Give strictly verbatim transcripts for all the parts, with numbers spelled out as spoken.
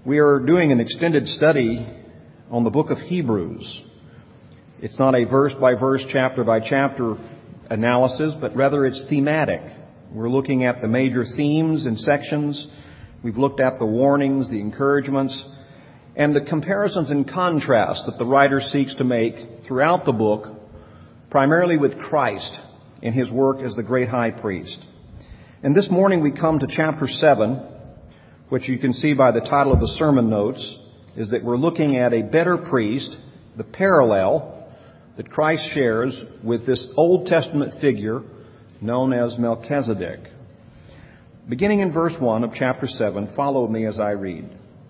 We are doing an extended study on the book of Hebrews. It's not a verse-by-verse, chapter-by-chapter analysis, but rather it's thematic. We're looking at the major themes and sections. We've looked at the warnings, the encouragements, and the comparisons and contrasts that the writer seeks to make throughout the book, primarily with Christ in his work as the great high priest. And this morning we come to chapter seven, which you can see by the title of the sermon notes, is that we're looking at a better priest, the parallel that Christ shares with this Old Testament figure known as Melchizedek. Beginning in verse one of chapter seven, follow me as I read.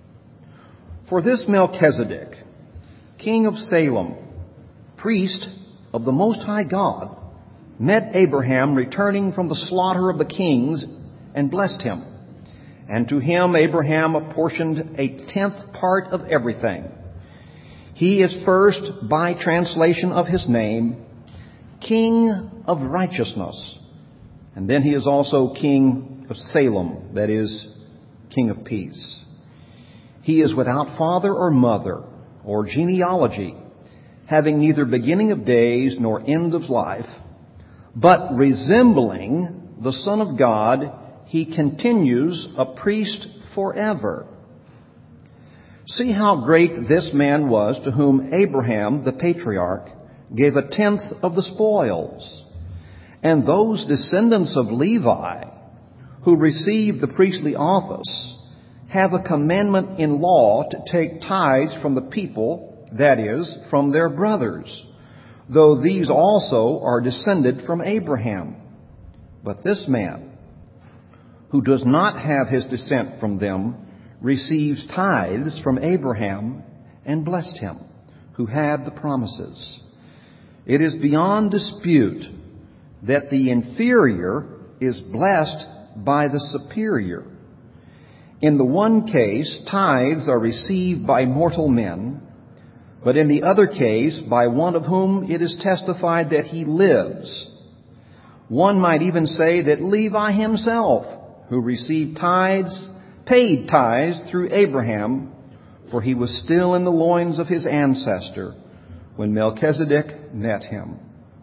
For this Melchizedek, king of Salem, priest of the Most High God, met Abraham returning from the slaughter of the kings and blessed him. And to him Abraham apportioned a tenth part of everything. He is first, by translation of his name, King of Righteousness. And then he is also King of Salem, that is, King of Peace. He is without father or mother or genealogy, having neither beginning of days nor end of life, but resembling the Son of God, he continues a priest forever. See how great this man was, to whom Abraham, the patriarch, gave a tenth of the spoils. And those descendants of Levi who received the priestly office have a commandment in law to take tithes from the people, that is, from their brothers, though these also are descended from Abraham. But this man, who does not have his descent from them, receives tithes from Abraham and blessed him, who had the promises. It is beyond dispute that the inferior is blessed by the superior. In the one case, tithes are received by mortal men, but in the other case, by one of whom it is testified that he lives. One might even say that Levi himself, who received tithes, paid tithes through Abraham, for he was still in the loins of his ancestor when Melchizedek met him.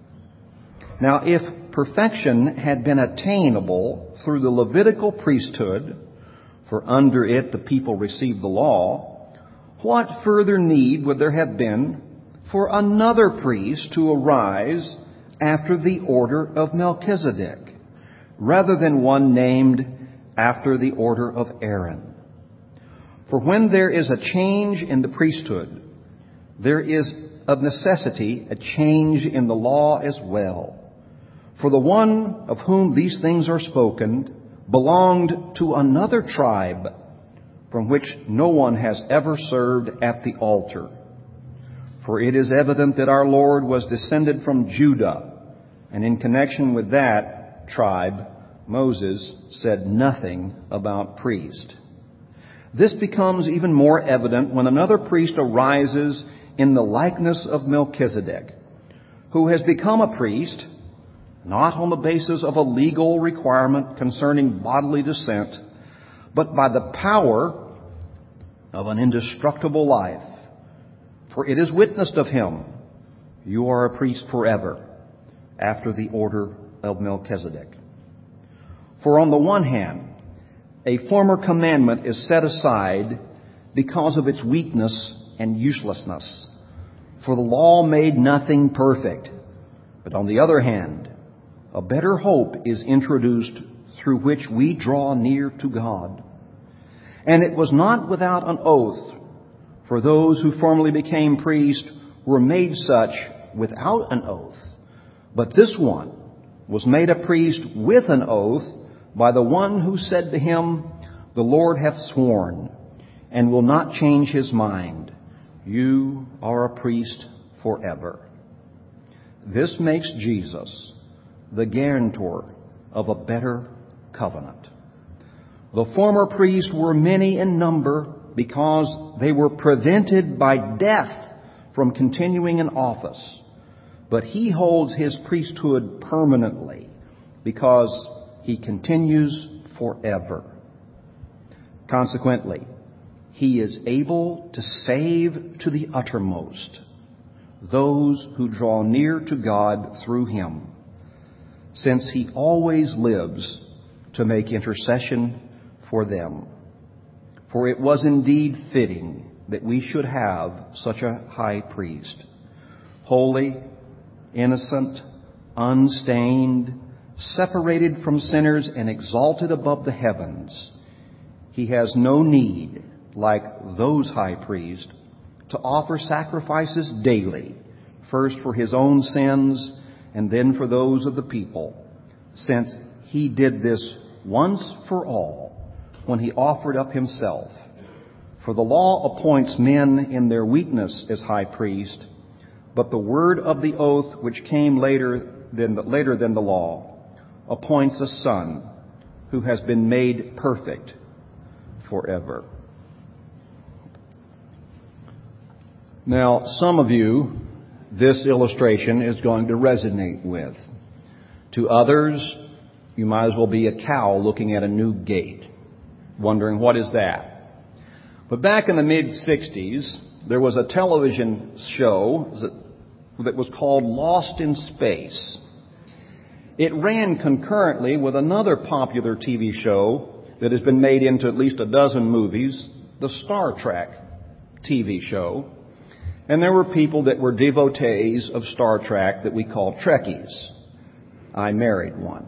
Now, if perfection had been attainable through the Levitical priesthood, for under it the people received the law, what further need would there have been for another priest to arise after the order of Melchizedek, rather than one named after the order of Aaron? For when there is a change in the priesthood, there is of necessity a change in the law as well. For the one of whom these things are spoken belonged to another tribe, from which no one has ever served at the altar. For it is evident that our Lord was descended from Judah, and in connection with that tribe, Moses said nothing about priest. This becomes even more evident when another priest arises in the likeness of Melchizedek, who has become a priest, not on the basis of a legal requirement concerning bodily descent, but by the power of an indestructible life. For it is witnessed of him, you are a priest forever, after the order of Melchizedek. For on the one hand, a former commandment is set aside because of its weakness and uselessness. For the law made nothing perfect. But on the other hand, a better hope is introduced through which we draw near to God. And it was not without an oath, for those who formerly became priests were made such without an oath. But this one was made a priest with an oath by the one who said to him, the Lord hath sworn, and will not change his mind. You are a priest forever. This makes Jesus the guarantor of a better covenant. The former priests were many in number because they were prevented by death from continuing in office. But he holds his priesthood permanently because he continues forever. Consequently, He is able to save to the uttermost those who draw near to God through him, since he always lives to make intercession for them. For it was indeed fitting that we should have such a high priest, holy, innocent, unstained, separated from sinners and exalted above the heavens. He has no need, like those high priests, to offer sacrifices daily, first for his own sins and then for those of the people, since he did this once for all when he offered up himself. For the law appoints men in their weakness as high priest, but the word of the oath, which came later than the, later than the law, appoints a son who has been made perfect forever. Now, some of you, this illustration is going to resonate with. To others, you might as well be a cow looking at a new gate, wondering, what is that? But back in the mid-sixties, there was a television show that, that was called Lost in Space. It ran concurrently with another popular T V show that has been made into at least a dozen movies, the Star Trek T V show. And there were people that were devotees of Star Trek that we called Trekkies. I married one.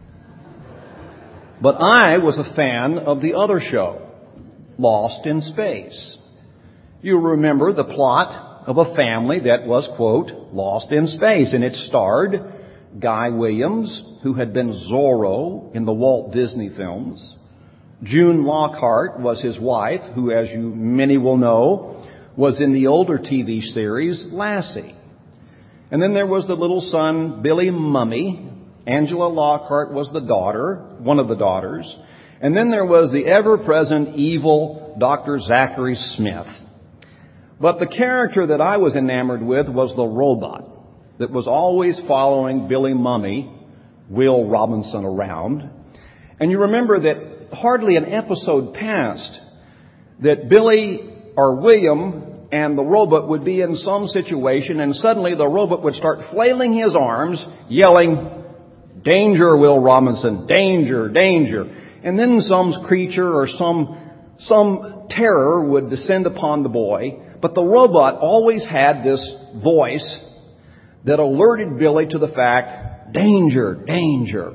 But I was a fan of the other show, Lost in Space. You remember the plot of a family that was, quote, lost in space. And it starred Guy Williams, who had been Zorro in the Walt Disney films. June Lockhart was his wife, who, as you many will know, was in the older T V series Lassie. And then there was the little son, Billy Mummy. Angela Lockhart was the daughter, one of the daughters. And then there was the ever-present evil Doctor Zachary Smith. But the character that I was enamored with was the robot that was always following Billy Mummy, Will Robinson, around. And you remember that hardly an episode passed that Billy or William and the robot would be in some situation, and suddenly the robot would start flailing his arms, yelling, "Danger, Will Robinson, danger, danger." And then some creature or some, some terror would descend upon the boy. But the robot always had this voice that alerted Billy to the fact, danger, danger.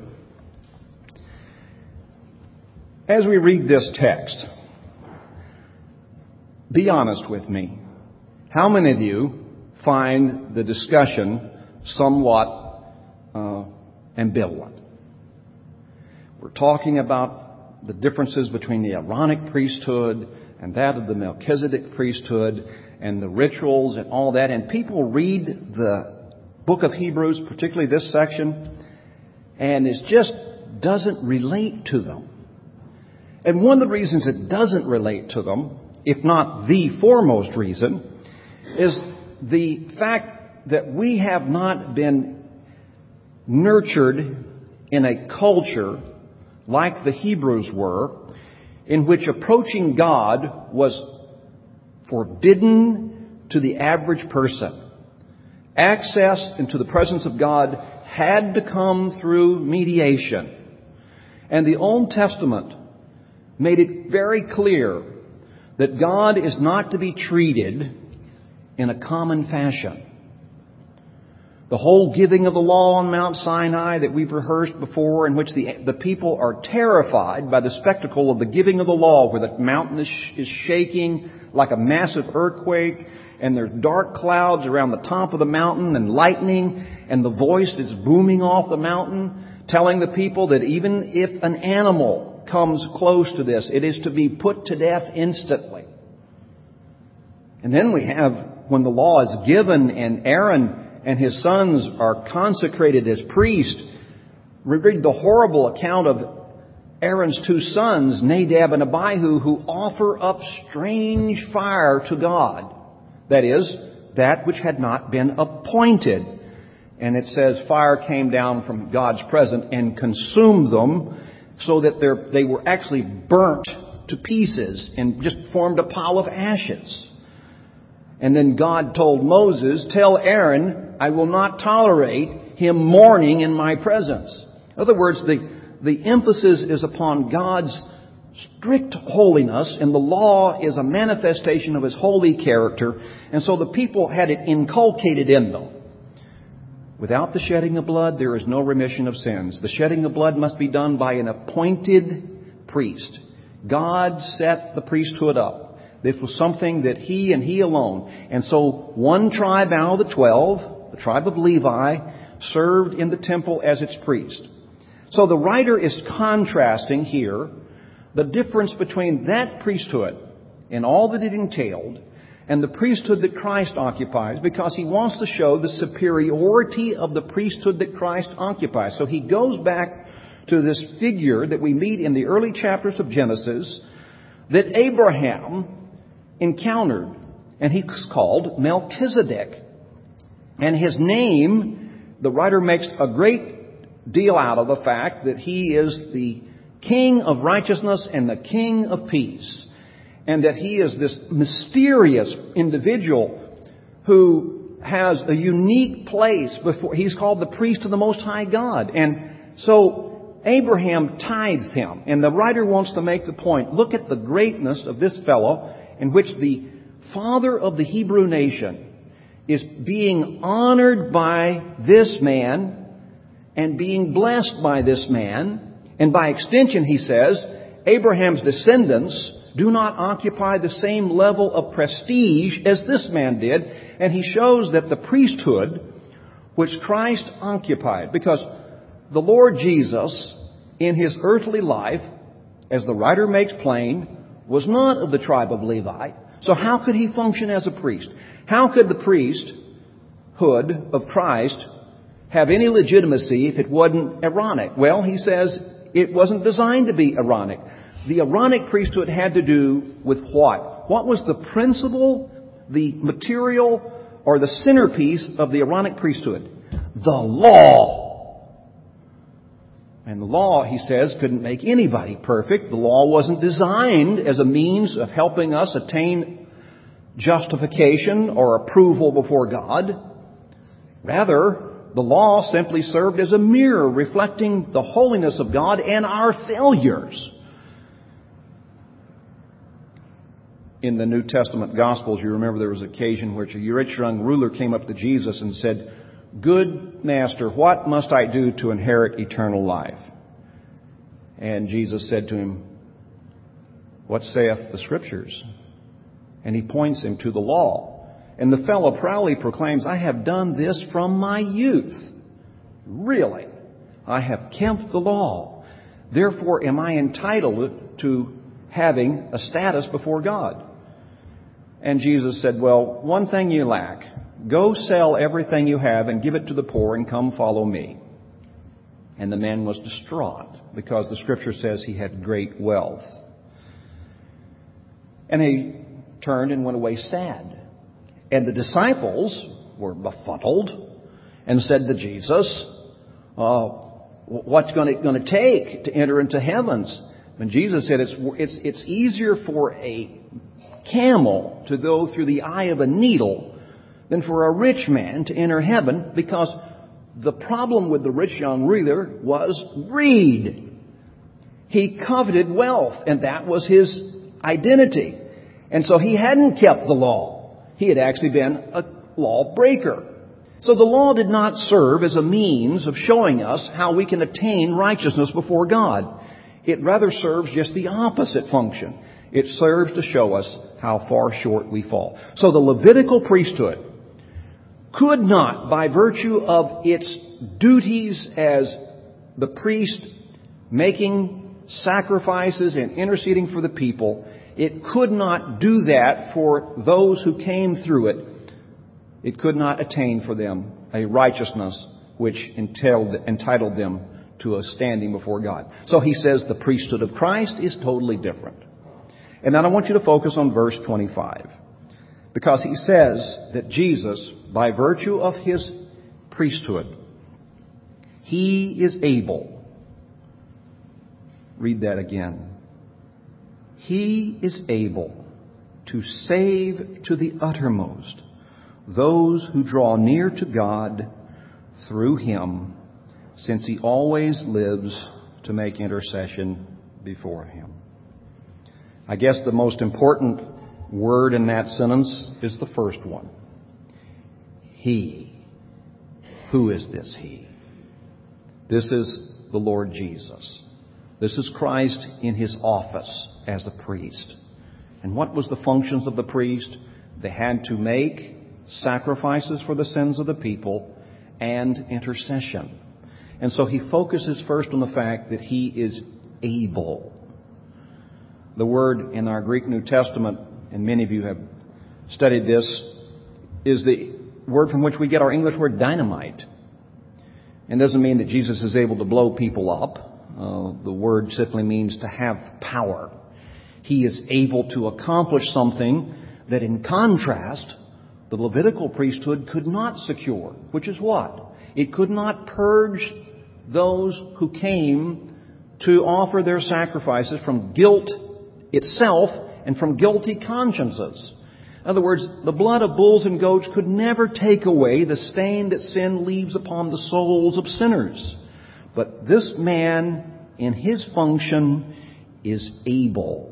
As we read this text, be honest with me. How many of you find the discussion somewhat uh, ambivalent? We're talking about the differences between the Aaronic priesthood and that of the Melchizedek priesthood and the rituals and all that. And people read the book of Hebrews, particularly this section, and it just doesn't relate to them. And one of the reasons it doesn't relate to them, if not the foremost reason, is the fact that we have not been nurtured in a culture like the Hebrews were, in which approaching God was forbidden to the average person. Access into the presence of God had to come through mediation. And the Old Testament made it very clear that God is not to be treated in a common fashion. The whole giving of the law on Mount Sinai that we've rehearsed before, in which the, the people are terrified by the spectacle of the giving of the law, where the mountain is, is shaking like a massive earthquake, and there's dark clouds around the top of the mountain and lightning, and the voice is booming off the mountain, telling the people that even if an animal comes close to this, it is to be put to death instantly. And then we have, when the law is given and Aaron and his sons are consecrated as priests, we read the horrible account of Aaron's two sons, Nadab and Abihu, who offer up strange fire to God. That is, that which had not been appointed. And it says fire came down from God's presence and consumed them, so that they were actually burnt to pieces and just formed a pile of ashes. And then God told Moses, tell Aaron, I will not tolerate him mourning in my presence. In other words, the, the emphasis is upon God's strict holiness, and the law is a manifestation of His holy character. And so the people had it inculcated in them. Without the shedding of blood, there is no remission of sins. The shedding of blood must be done by an appointed priest. God set the priesthood up. This was something that He and He alone. And so one tribe out of the twelve, the tribe of Levi, served in the temple as its priest. So the writer is contrasting here the difference between that priesthood and all that it entailed and the priesthood that Christ occupies, because he wants to show the superiority of the priesthood that Christ occupies. So he goes back to this figure that we meet in the early chapters of Genesis that Abraham encountered, and he's called Melchizedek. And his name, the writer makes a great deal out of the fact that he is the King of righteousness and the King of peace. And that he is this mysterious individual who has a unique place before. He's called the priest of the Most High God. And so Abraham tithes him. And the writer wants to make the point. Look at the greatness of this fellow, in which the father of the Hebrew nation is being honored by this man and being blessed by this man. And by extension, he says, Abraham's descendants do not occupy the same level of prestige as this man did. And he shows that the priesthood which Christ occupied, because the Lord Jesus, in His earthly life, as the writer makes plain, was not of the tribe of Levi. So how could He function as a priest? How could the priesthood of Christ have any legitimacy if it wasn't Aaronic? Well, he says it wasn't designed to be Aaronic. The Aaronic priesthood had to do with what? What was the principle, the material, or the centerpiece of the Aaronic priesthood? The law. And the law, he says, couldn't make anybody perfect. The law wasn't designed as a means of helping us attain justification or approval before God. Rather, the law simply served as a mirror reflecting the holiness of God and our failures. In the New Testament Gospels, you remember there was an occasion where a rich young ruler came up to Jesus and said, Good Master, what must I do to inherit eternal life? And Jesus said to him, What saith the Scriptures? And he points him to the law. And the fellow proudly proclaims, I have done this from my youth. Really? I have kept the law. Therefore am I entitled to having a status before God. And Jesus said, well, one thing you lack. Go sell everything you have and give it to the poor and come follow me. And the man was distraught because the Scripture says he had great wealth. And he turned and went away sad. And the disciples were befuddled and said to Jesus, uh, what's going to, going to take to enter into heavens? And Jesus said it's, it's, it's easier for a camel to go through the eye of a needle than for a rich man to enter heaven, because the problem with the rich young ruler was greed. He coveted wealth, and that was his identity. And so he hadn't kept the law. He had actually been a lawbreaker. So the law did not serve as a means of showing us how we can attain righteousness before God. It rather serves just the opposite function. It serves to show us how far short we fall. So the Levitical priesthood could not, by virtue of its duties as the priest making sacrifices and interceding for the people, it could not do that for those who came through it. It could not attain for them a righteousness which entailed, entitled them to a standing before God. So he says the priesthood of Christ is totally different. And then I want you to focus on verse twenty-five. Because he says that Jesus, by virtue of his priesthood, he is able. Read that again. He is able to save to the uttermost those who draw near to God through Him, since He always lives to make intercession before Him. I guess the most important word in that sentence is the first one. He. Who is this He? This is the Lord Jesus. This is Christ in His office as a priest. And what was the functions of the priest? They had to make sacrifices for the sins of the people and intercession. And so he focuses first on the fact that He is able. The word in our Greek New Testament, and many of you have studied this, is the word from which we get our English word dynamite. It doesn't mean that Jesus is able to blow people up. Uh, the word simply means to have power. He is able to accomplish something that, in contrast, the Levitical priesthood could not secure, which is what? It could not purge those who came to offer their sacrifices from guilt itself and from guilty consciences. In other words, the blood of bulls and goats could never take away the stain that sin leaves upon the souls of sinners. But this man, in his function, is able.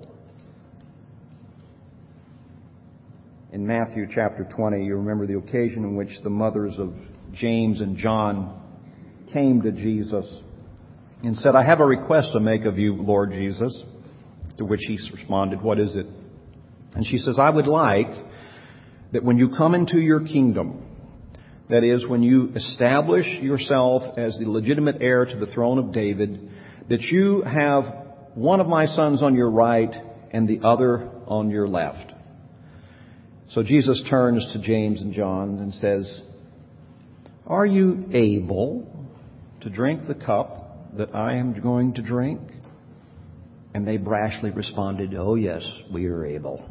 In Matthew chapter twenty, you remember the occasion in which the mothers of James and John came to Jesus and said, "I have a request to make of you, Lord Jesus." To which He responded, "What is it?" And she says, "I would like that when you come into your kingdom, that is, when you establish yourself as the legitimate heir to the throne of David, that you have one of my sons on your right and the other on your left." So Jesus turns to James and John and says, "Are you able to drink the cup that I am going to drink?" And they brashly responded, "Oh yes, we are able."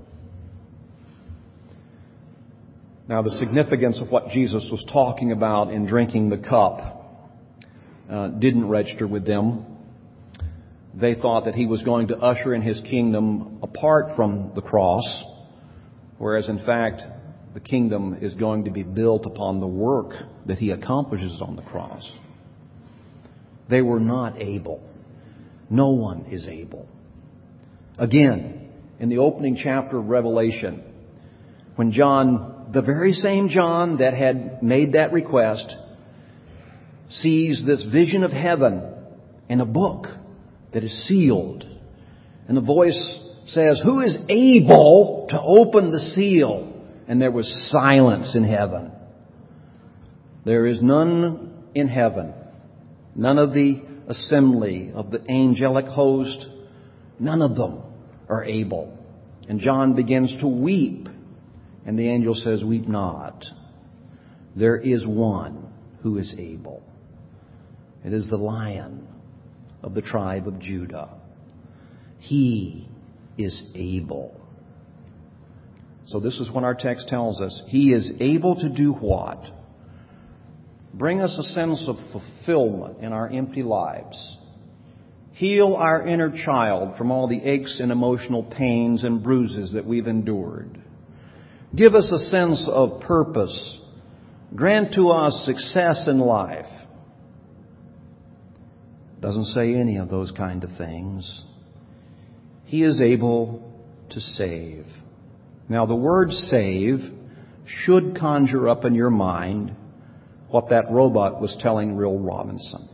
Now, the significance of what Jesus was talking about in drinking the cup uh, didn't register with them. They thought that He was going to usher in His kingdom apart from the cross, whereas in fact the kingdom is going to be built upon the work that He accomplishes on the cross. They were not able. No one is able. Again, in the opening chapter of Revelation, when John, the very same John that had made that request, sees this vision of heaven in a book that is sealed, and the voice says, "Who is able to open the seal?" And there was silence in heaven. There is none in heaven, none of the assembly of the angelic host, none of them are able. And John begins to weep. And the angel says, "Weep not. There is one who is able. It is the Lion of the tribe of Judah. He is able." So this is what our text tells us. He is able to do what? Bring us a sense of fulfillment in our empty lives. Heal our inner child from all the aches and emotional pains and bruises that we've endured. Give us a sense of purpose. Grant to us success in life. Doesn't say any of those kind of things. He is able to save. Now, the word save should conjure up in your mind what that robot was telling Will Robinson.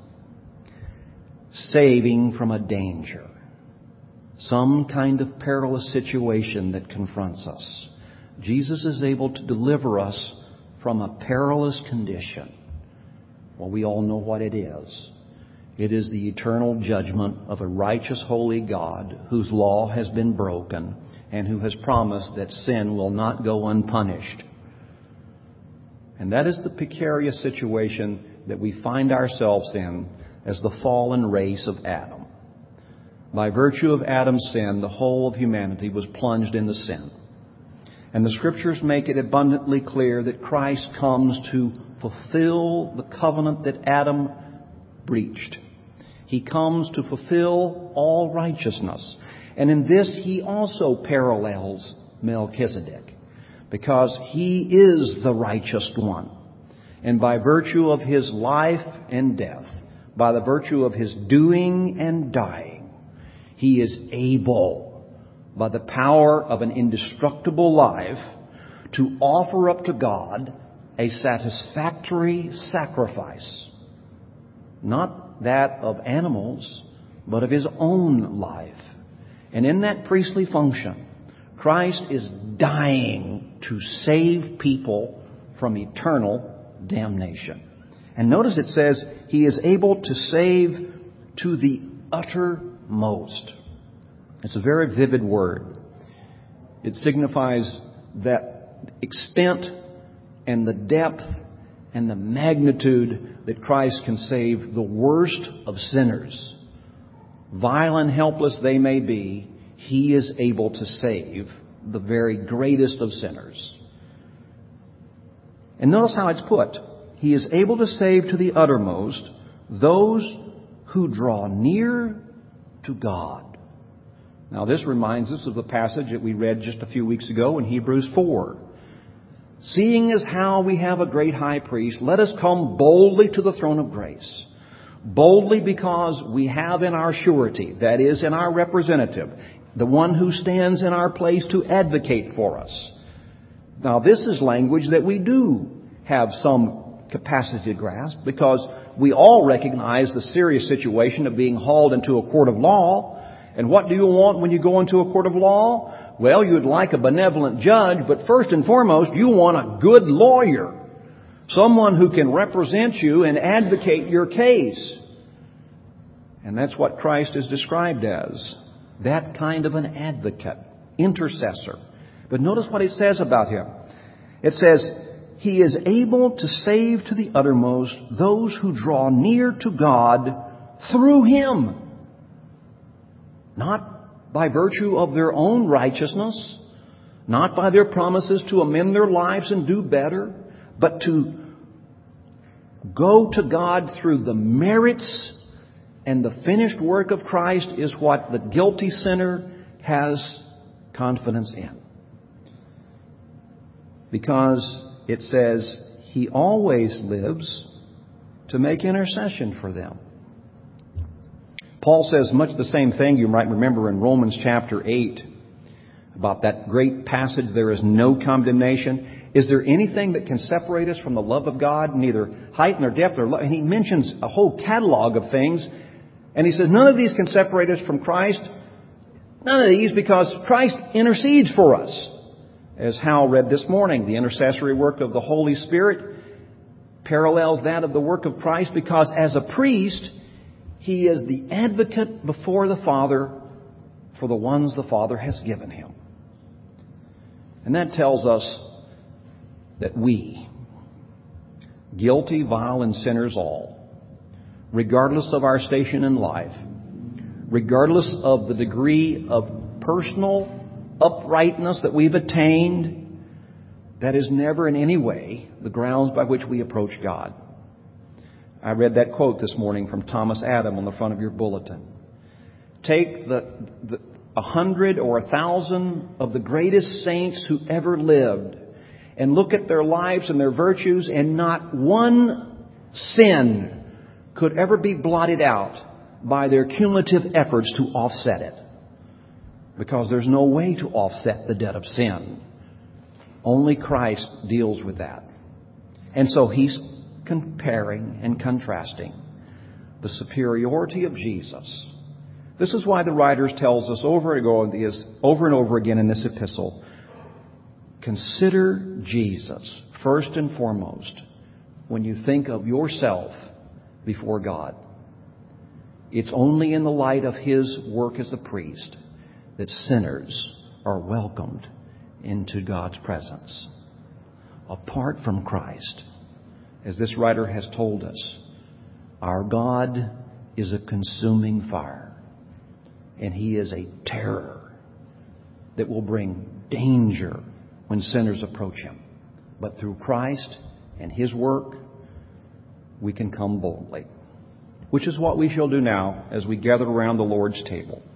Saving from a danger. Some kind of perilous situation that confronts us. Jesus is able to deliver us from a perilous condition. Well, we all know what it is. It is the eternal judgment of a righteous, holy God whose law has been broken and who has promised that sin will not go unpunished. And that is the precarious situation that we find ourselves in as the fallen race of Adam. By virtue of Adam's sin, the whole of humanity was plunged into sin. And the Scriptures make it abundantly clear that Christ comes to fulfill the covenant that Adam breached. He comes to fulfill all righteousness. And in this, he also parallels Melchizedek, because he is the righteous one. And by virtue of his life and death, by the virtue of his doing and dying, he is able, by the power of an indestructible life, to offer up to God a satisfactory sacrifice. Not that of animals, but of his own life. And in that priestly function, Christ is dying to save people from eternal damnation. And notice it says he is able to save to the uttermost. It's a very vivid word. It signifies that extent and the depth and the magnitude that Christ can save the worst of sinners. Vile and helpless they may be, he is able to save the very greatest of sinners. And notice how it's put. He is able to save to the uttermost those who draw near to God. Now this reminds us of the passage that we read just a few weeks ago in Hebrews four. Seeing as how we have a great high priest, let us come boldly to the throne of grace. Boldly because we have in our surety, that is, in our representative, the one who stands in our place to advocate for us. Now this is language that we do have some capacity to grasp, because we all recognize the serious situation of being hauled into a court of law. And what do you want when you go into a court of law? Well, you'd like a benevolent judge, but first and foremost, you want a good lawyer. Someone who can represent you and advocate your case. And that's what Christ is described as. That kind of an advocate, intercessor. But notice what it says about him. It says, he is able to save to the uttermost those who draw near to God through him. Not by virtue of their own righteousness, not by their promises to amend their lives and do better, but to go to God through the merits and the finished work of Christ is what the guilty sinner has confidence in. Because it says he always lives to make intercession for them. Paul says much the same thing you might remember in Romans chapter eight about that great passage, there is no condemnation. Is there anything that can separate us from the love of God? Neither height nor depth or love. And he mentions a whole catalog of things. And he says none of these can separate us from Christ. None of these, because Christ intercedes for us. As Hal read this morning, the intercessory work of the Holy Spirit parallels that of the work of Christ, because as a priest, he is the advocate before the Father for the ones the Father has given him. And that tells us that we, guilty, vile, and sinners all, regardless of our station in life, regardless of the degree of personal uprightness that we've attained, that is never in any way the grounds by which we approach God. I read that quote this morning from Thomas Adam on the front of your bulletin. Take the, the a hundred or a thousand of the greatest saints who ever lived and look at their lives and their virtues, and not one sin could ever be blotted out by their cumulative efforts to offset it. Because there's no way to offset the debt of sin. Only Christ deals with that. And so he's comparing and contrasting the superiority of Jesus. This is why the writer tells us over and over, over and over again in this epistle, consider Jesus first and foremost when you think of yourself before God. It's only in the light of his work as a priest that sinners are welcomed into God's presence. Apart from Christ, as this writer has told us, our God is a consuming fire, and he is a terror that will bring danger when sinners approach him. But through Christ and his work, we can come boldly, which is what we shall do now as we gather around the Lord's table.